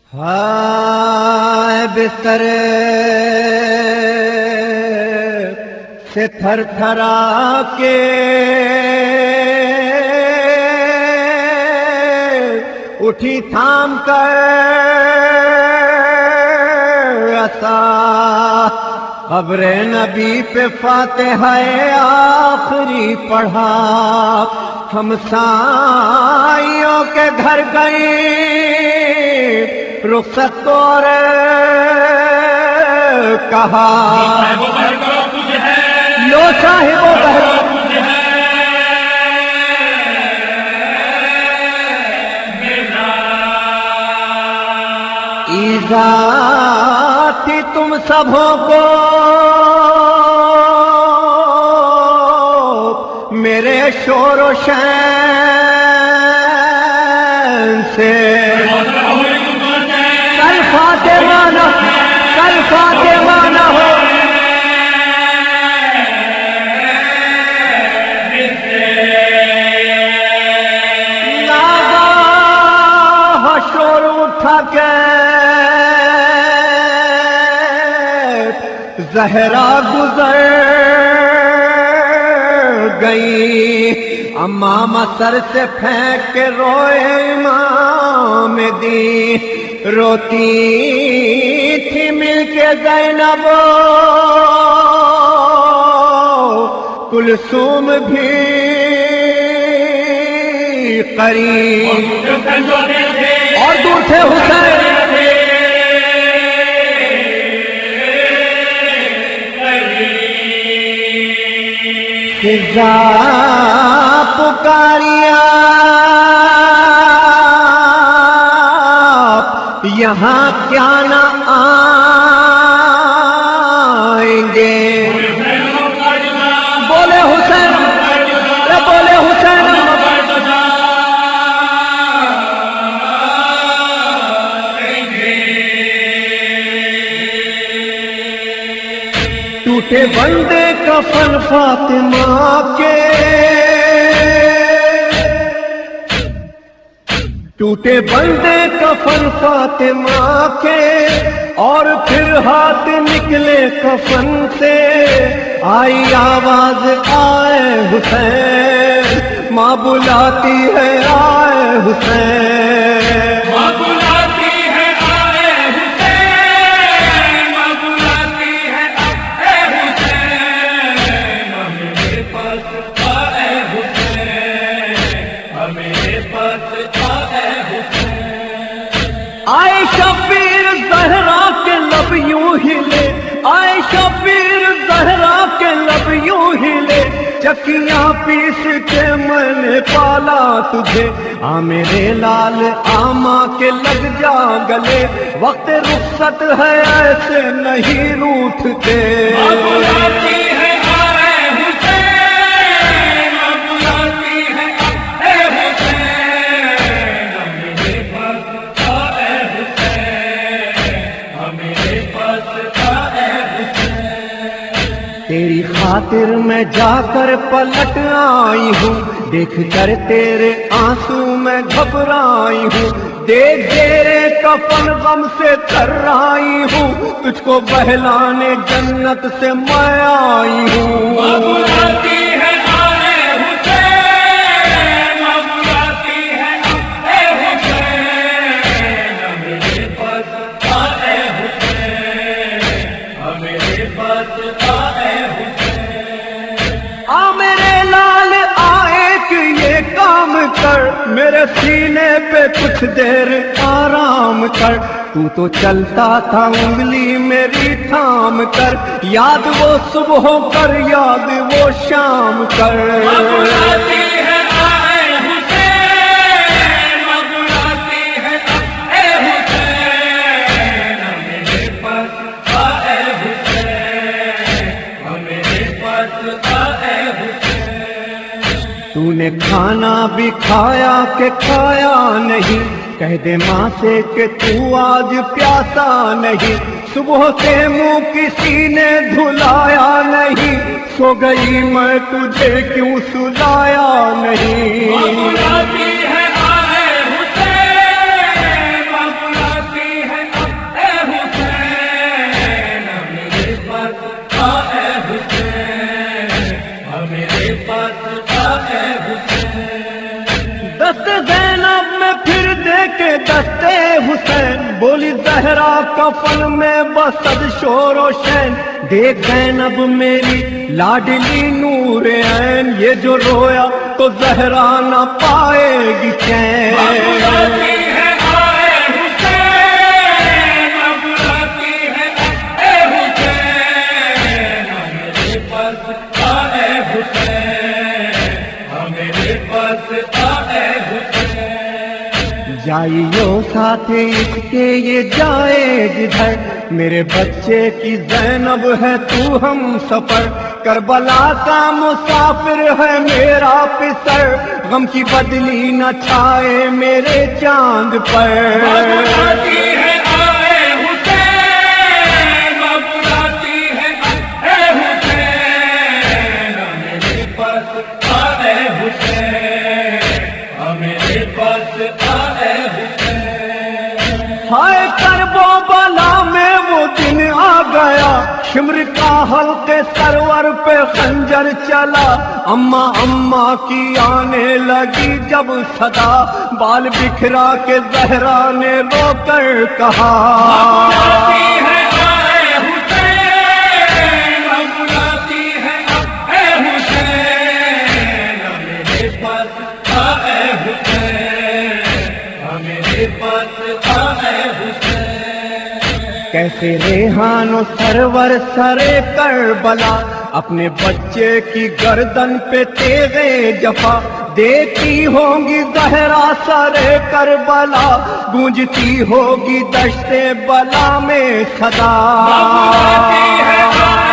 ہائے بستر سے تھر تھرا کے اٹھی تھام کر عصا قبر نبی پہ فاتحہ آخری پڑھا ہمسائیوں کے گھر گئی رخصت کو اور کہا لو صاحب و بہر ایزا تھی تم سبوں کو میرے شور و شین سے کل فاطمہ نہ ہو ناگاہ شور اٹھا کے زہرا گزر گئی امام سر سے پھینک کے روئے امام دی روتی تھی مل کے زینب کلثوم بھی قریب اور دور تھے حسین فضا پکاریا یہاں کیا نہ آئیں گے بولے حسین بولے حسین ٹوٹے بندے کفن فاطمہ کے ٹوٹے بندے کفن فاطمہ کے اور پھر ہاتھ نکلے کفن سے آئی آواز آئے حسین ماں بلاتی ہے آئے حسین ماں بلاتی ہے آئے حسین ماں بلاتی ہے آئے حسین میرے پاس آئے حسین میرے پاس آئے شبیر زہرا کے لب یوں ہلے آئے شبیر زہرا کے لب یوں ہلے چکیاں پیس کے میں نے پالا تجھے آ میرے لال آما کے لگ جا گلے وقت رخصت ہے ایسے نہیں روٹھتے تیری خاطر میں جا کر پلٹ آئی ہوں دیکھ کر تیرے آنسو میں گھبرائی ہوں دیکھ تیرے کفن غم سے تر آئی ہوں تجھ کو بہلانے جنت سے میں آئی ہوں میرے سینے پہ کچھ دیر آرام کر تو چلتا تھا انگلی میری تھام کر یاد وہ صبح کر یاد وہ شام کر تو نے کھانا بھی کھایا کہ کھایا نہیں کہہ دے ماں سے کہ تو آج پیاسا نہیں صبح سے منہ کسی نے دھلایا نہیں سو گئی میں تجھے کیوں سلایا نہیں زہرا کفن میں بسد شور و شین، دیکھ زینب میری لاڈلی نور عین، یہ جو رویا تو زہرا نہ پائے گی چین۔ جائیو ساتھ اس کے یہ جائے جدھر، میرے بچے کی زینب ہے تو ہم سفر، کربلا کا مسافر ہے میرا پسر، غم کی بدلی نہ چھائے میرے چاند پر۔ ہائے کرب و بلا میں وہ دن آ گیا، شمر کا حلقے سرور پہ خنجر چلا، اماں اماں کی آنے لگی جب صدا، بال بکھرا کے زہرا نے رو کر کہا، کیسے ریحان و سرور سرے کربلا، اپنے بچے کی گردن پہ تیغے جفا، دیتی ہوں گی زہرا سرے کربلا، گونجتی ہوگی دشت بلا میں صدا۔